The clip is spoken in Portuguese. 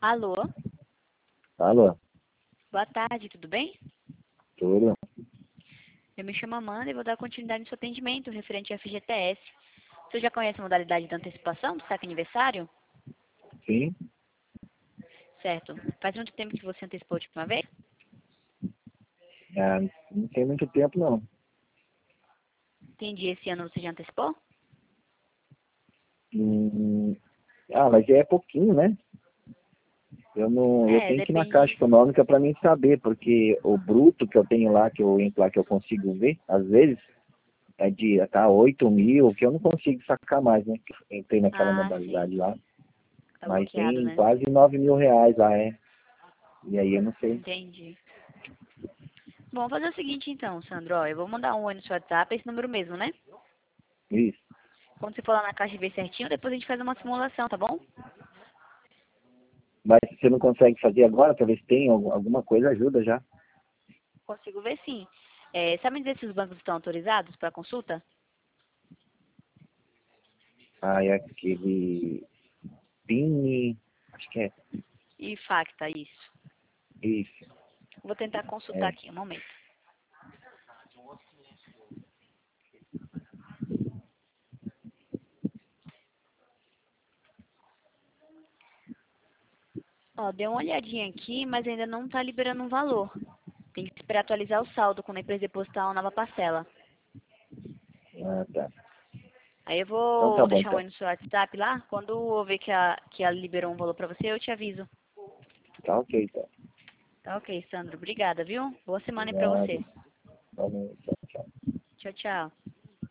Alô, Alô, boa tarde, tudo bem? tudo? Eu me chamo Amanda e vou dar continuidade no seu atendimento referente ao FGTS. Você já conhece a modalidade da antecipação do saque aniversário? Sim? Certo. Faz muito tempo que você antecipou a última vez? Ah, não tem muito tempo, não. Entendi, esse ano você já antecipou? Hum, mas é pouquinho, né? Eu não, eu É, tenho que ir na Caixa depende. Econômica para mim saber, porque o bruto que eu tenho lá, que eu entro lá, que eu consigo ver, às vezes, é de tá 8 mil, que eu não consigo sacar mais, né? Eu entrei naquela Ah, sim. modalidade lá, Tá mas bloqueado, tem né? quase 9 mil reais lá, é. E aí eu não sei. Entendi. Bom, vou fazer o seguinte então, Sandro. Ó, eu vou mandar um oi no seu WhatsApp, esse número mesmo, né? Isso. Quando você for lá na caixa e ver certinho, depois a gente faz uma simulação, tá bom? Mas se você não consegue fazer agora, talvez tenha alguma coisa, ajuda já. Consigo ver sim. É, sabe dizer se os bancos estão autorizados para consulta? Ah, é aquele PIN, acho que é E facta, isso. isso. Vou tentar consultar É. aqui, um momento. Ó, dei uma olhadinha aqui, mas ainda não está liberando um valor. Tem que esperar atualizar o saldo quando a empresa depositar uma nova parcela. Ah, tá. Aí eu Então tá vou bom, deixar um então. oi no seu WhatsApp lá. Quando eu ver que ela liberou um valor para você, eu te aviso. Tá ok, então. Tá ok, Sandro. Obrigada, viu? Boa semana aí pra Obrigado. você. Valeu, tchau, tchau. Tchau, tchau.